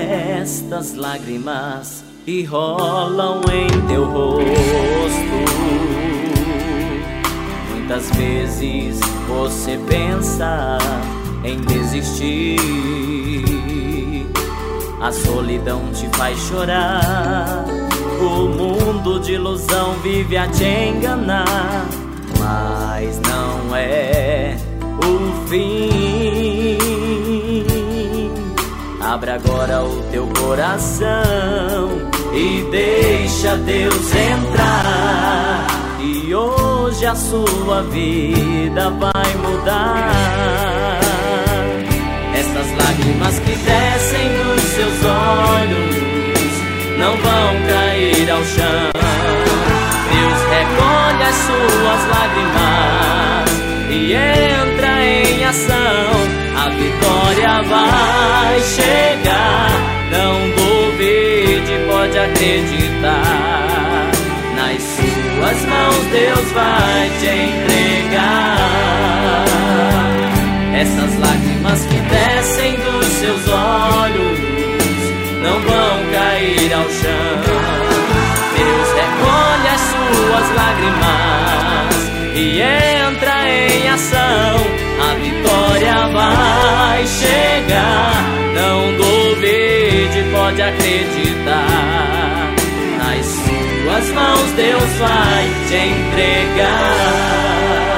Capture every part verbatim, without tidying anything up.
Estas lágrimas que rolam em teu rosto, muitas vezes você pensa em desistir. A solidão te faz chorar, o mundo de ilusão vive a te enganar, mas não é o fim. Abra agora o teu coração e deixa Deus entrar, e hoje a sua vida vai mudar. Essas lágrimas que descem dos seus olhos não vão cair ao chão. Deus recolhe as suas lágrimas e entra em ação. A vitória vai chegar, não duvide, pode acreditar. Nas suas mãos Deus vai te entregar. Essas lágrimas que descem dos seus olhos não vão cair ao chão. Deus recolhe as suas lágrimas e entra em ação. A vitória vai chegar, não duvide, pode acreditar. Nas suas mãos Deus vai te entregar.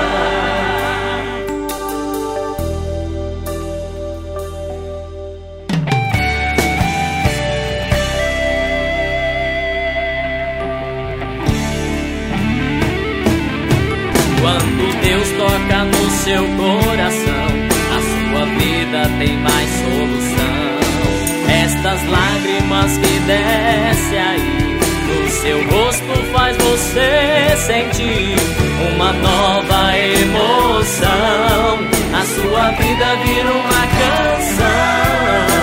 Quando Deus toca no seu coração, a sua vida tem mais solução. Estas lágrimas que descem aí no seu rosto faz você sentir uma nova emoção. A sua vida vira uma canção.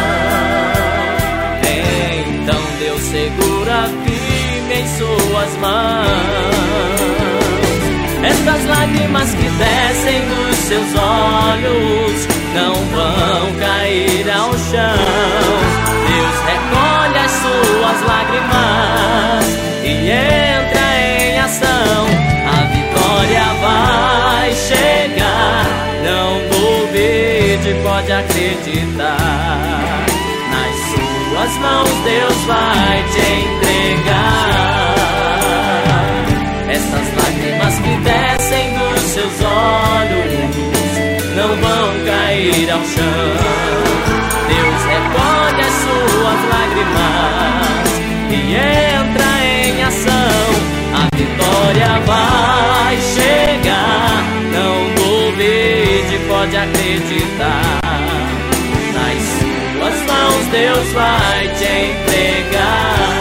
Então Deus segura firme em suas mãos. Estas lágrimas que descem dos seus olhos não vão cair ao chão. Deus recolhe as suas lágrimas e entra em ação. A vitória vai chegar, não duvide, pode acreditar. Nas suas mãos Deus vai te entregar. Essas lágrimas que descem dos seus olhos não vão cair ao chão. Deus recolhe as suas lágrimas e entra em ação. A vitória vai chegar, não duvide, pode acreditar. Nas suas mãos Deus vai te entregar.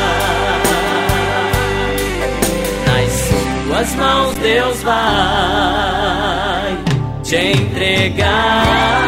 Nas mãos Deus vai te entregar.